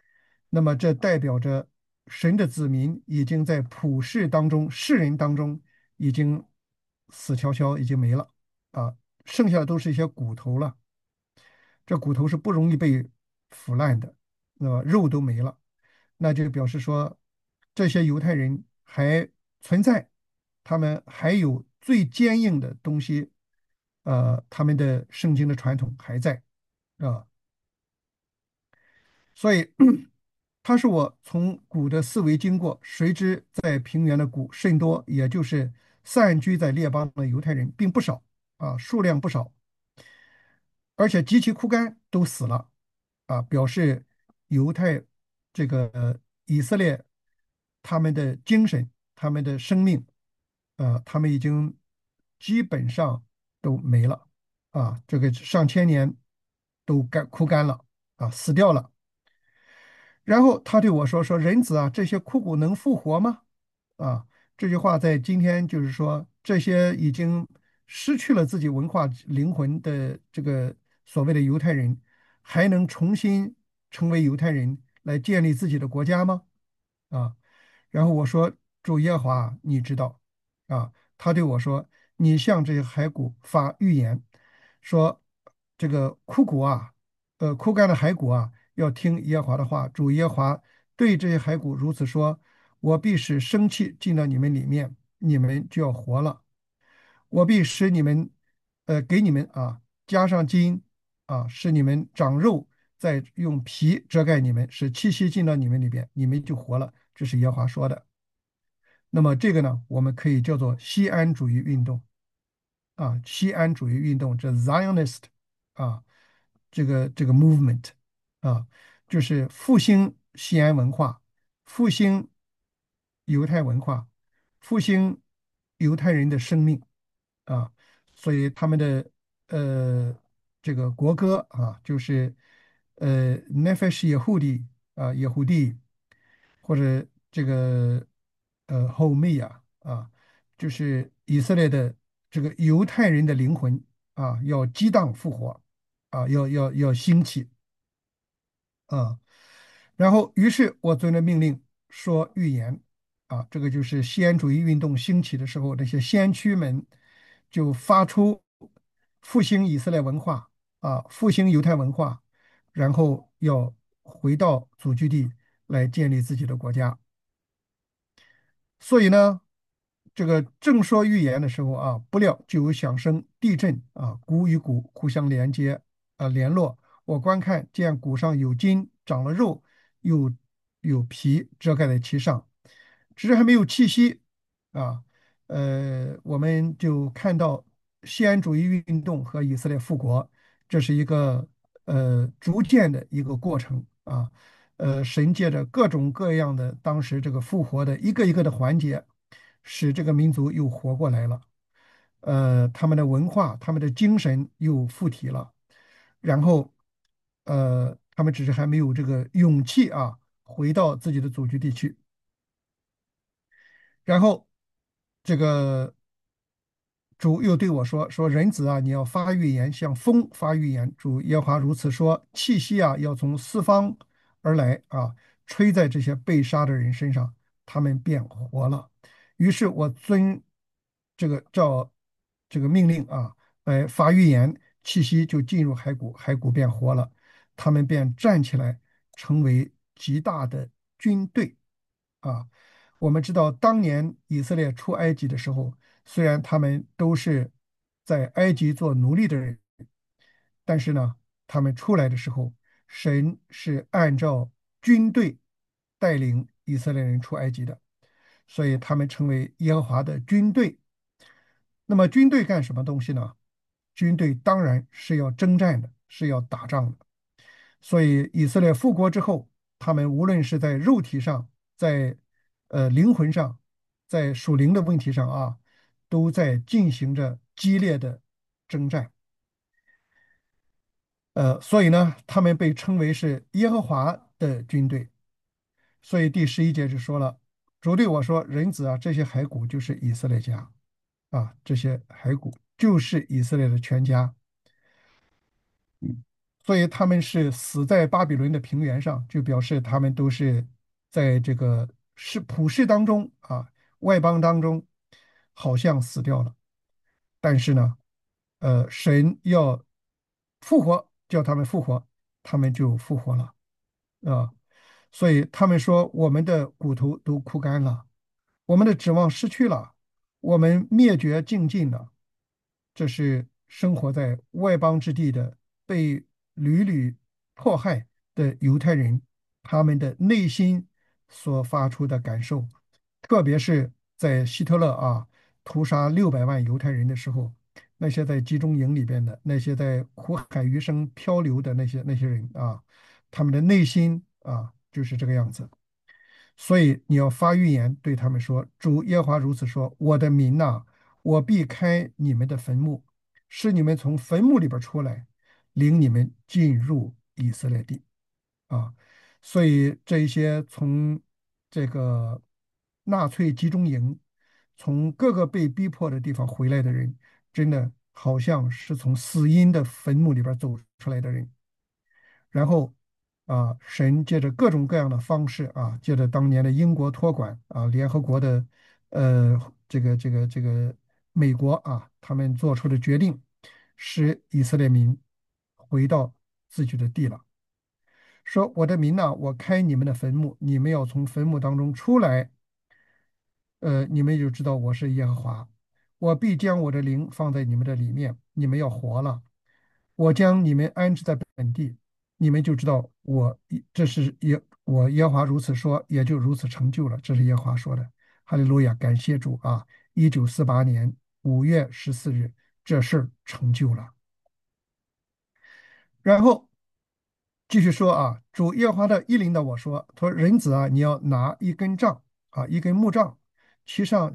那么这代表着神的子民已经在普世当中、世人当中已经死翘翘，已经没了啊，剩下的都是一些骨头了。这骨头是不容易被腐烂的，那么肉都没了，那就表示说这些犹太人还存在，他们还有最坚硬的东西，他们的圣经的传统还在啊，所以他是我从古的思维经过，谁知在平原的谷甚多，也就是散居在列邦的犹太人并不少啊，数量不少，而且极其枯干，都死了啊，表示犹太这个以色列他们的精神、他们的生命，他们已经基本上都没了啊，这个上千年都枯干了啊，死掉了。然后他对我说：人子啊，这些枯骨能复活吗？”啊，这句话在今天就是说，这些已经失去了自己文化灵魂的这个所谓的犹太人，还能重新成为犹太人来建立自己的国家吗？啊，然后我说：“主耶和华，你知道。”啊，他对我说：“你向这些骸骨发预言，说这个枯骨啊，枯干的骸骨啊，要听耶和华的话。主耶和华对这些骸骨如此说：我必使生气进到你们里面，你们就要活了。我必使你们，给你们啊加上筋啊，使你们长肉，再用皮遮盖你们，使气息进到你们里边，你们就活了。”这是耶和华说的。那么这个呢，我们可以叫做西安主义运动啊，西安主义运动，这 Zionist 啊，这个 movement 啊，就是复兴西安文化，复兴犹太文化，复兴犹太人的生命啊，所以他们的呃这个国歌啊，就是Nefesh Yehudi 啊，Yehudi 或者这个后妹啊，就是以色列的这个犹太人的灵魂啊，要激荡复活啊，要兴起啊。然后，于是我遵着命令说预言啊，这个就是西安主义运动兴起的时候，那些先驱们就发出复兴以色列文化啊，复兴犹太文化，然后要回到祖居地来建立自己的国家。所以呢，这个正说预言的时候啊，不料就有响声地震啊，骨与骨互相连接联络。我观看见骨上有筋，长了肉，又有皮遮盖在其上，只是还没有气息啊。我们就看到西安主义运动和以色列复国，这是一个逐渐的一个过程啊。神借着各种各样的当时这个复活的一个一个的环节，使这个民族又活过来了。他们的文化、他们的精神又附体了。然后，他们只是还没有这个勇气啊，回到自己的祖居地去。然后，这个主又对我说：人子啊，你要发预言，向风发预言。主耶和华如此说：气息啊，要从四方而来啊，吹在这些被杀的人身上，他们便活了。于是我照这个命令啊，来发预言，气息就进入骸骨，骸骨变活了，他们便站起来，成为极大的军队啊。我们知道，当年以色列出埃及的时候，虽然他们都是在埃及做奴隶的人，但是呢，他们出来的时候，神是按照军队带领以色列人出埃及的，所以他们成为耶和华的军队。那么军队干什么东西呢？军队当然是要征战的，是要打仗的。所以以色列复国之后，他们无论是在肉体上，在灵魂上，在属灵的问题上啊，都在进行着激烈的征战。所以呢，他们被称为是耶和华的军队。所以第11节就说了，主对我说：人子啊，这些骸骨就是以色列家这些骸骨就是以色列的全家。 所以他们是死在巴比伦的平原上，就表示他们都是在这个普世当中啊，外邦当中，好像死掉了。但是呢，神要复活，叫他们复活，他们就复活了啊。所以他们说，我们的骨头都枯干了，我们的指望失去了，我们灭绝尽尽了。这是生活在外邦之地的被屡屡迫害的犹太人，他们的内心所发出的感受，特别是在希特勒屠杀600万犹太人的时候，那些在集中营里边的，那些在苦海余生漂流的那些人他们的内心就是这个样子。所以你要发预言对他们说：主耶和华如此说，我的民呐、我必开你们的坟墓，使你们从坟墓里边出来，领你们进入以色列地啊。所以这一些从这个纳粹集中营，从各个被逼迫的地方回来的人，真的好像是从死荫的坟墓里边走出来的人。然后神借着各种各样的方式借着当年的英国托管联合国的这个美国他们做出的决定，使以色列民回到自己的地了。说我的民呐，我开你们的坟墓，你们要从坟墓当中出来，你们就知道我是耶和华。我必将我的灵放在你们的里面，你们要活了。我将你们安置在本地，你们就知道这是我耶和华如此说，也就如此成就了。这是耶和华说的。哈利路亚，感谢主啊！1948年5月14日，这事儿成就了。然后继续说主耶和华的引领的我说，他说人子你要拿一根杖一根木杖，其上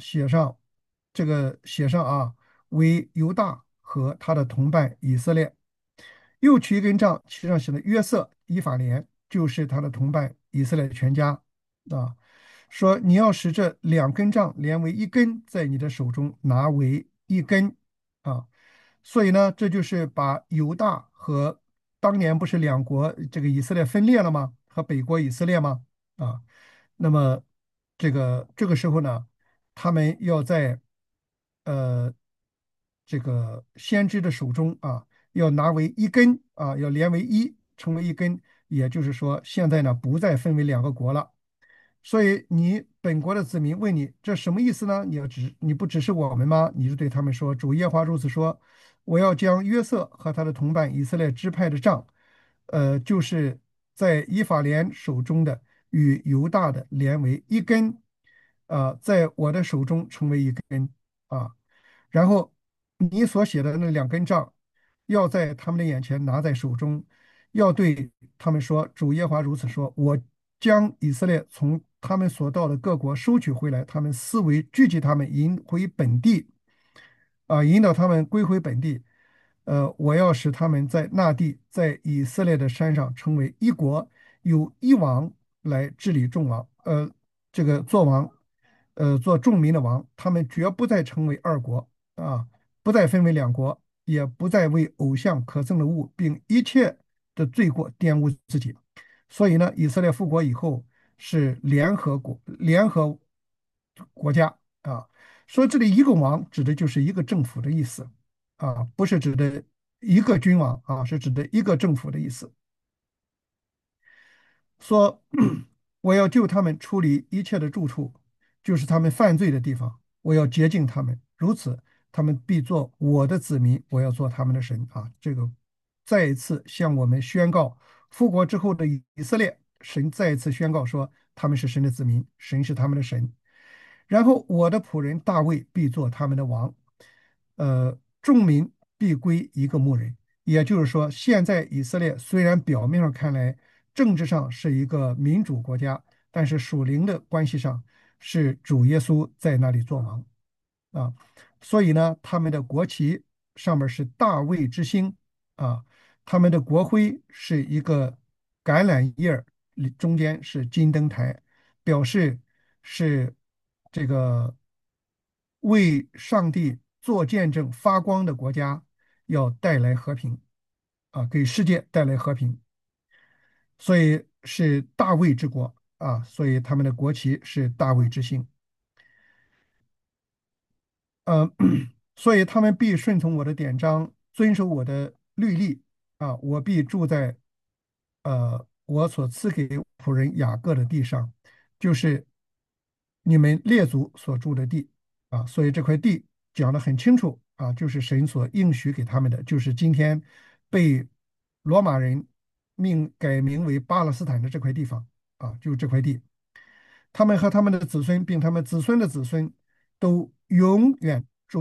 写上为犹大和他的同伴以色列。又取一根杖，其上写的约瑟、以法莲，就是他的同伴以色列全家啊。说你要使这2根杖连为一根，在你的手中拿为一根啊。所以呢，这就是把犹大和当年不是两国这个以色列分裂了吗？和北国以色列吗？啊，那么这个时候呢，他们要在呃这个先知的手中要拿为一根要连为一，成为一根。也就是说，现在呢不再分为两个国了。所以你本国的子民问你这什么意思呢？你不只是我们吗？你就对他们说：主耶和华如此说，我要将约瑟和他的同伴以色列支派的杖，就是在以法莲手中的与犹大的连为一根，在我的手中成为一根啊。然后你所写的那2根杖，要在他们的眼前拿在手中，要对他们说：主耶和华如此说，我将以色列从他们所到的各国收取回来，他们思维聚集他们，引回本地，引导他们归回本地。我要使他们在那地，在以色列的山上成为一国，有一王来治理众王。这个做王，做众民的王，他们绝不再成为二国不再分为两国，也不再为偶像可憎的物，并一切的罪过玷污自己。所以呢，以色列复国以后是联合国家说这里一个王指的就是一个政府的意思不是指的一个君王是指的一个政府的意思。说我要救他们出离一切的住处，就是他们犯罪的地方，我要洁净他们，如此他们必做我的子民，我要做他们的神这个再一次向我们宣告，复国之后的以色列，神再一次宣告说他们是神的子民，神是他们的神。然后我的仆人大卫必做他们的王，众民必归一个牧人。也就是说，现在以色列虽然表面上看来政治上是一个民主国家，但是属灵的关系上是主耶稣在那里做王啊。所以呢，他们的国旗上面是大卫之星他们的国徽是一个橄榄叶儿，中间是金灯台，表示是这个为上帝做见证发光的国家要带来和平给世界带来和平，所以是大卫之国所以他们的国旗是大卫之星。呃，所以他们必顺从我的典章，遵守我的律例我必住在我所赐给仆人雅各的地上，就是你们列祖所住的地所以这块地讲得很清楚就是神所应许给他们的，就是今天被罗马人改名为巴勒斯坦的这块地方就这块地。他们和他们的子孙，并他们子孙的子孙，都永远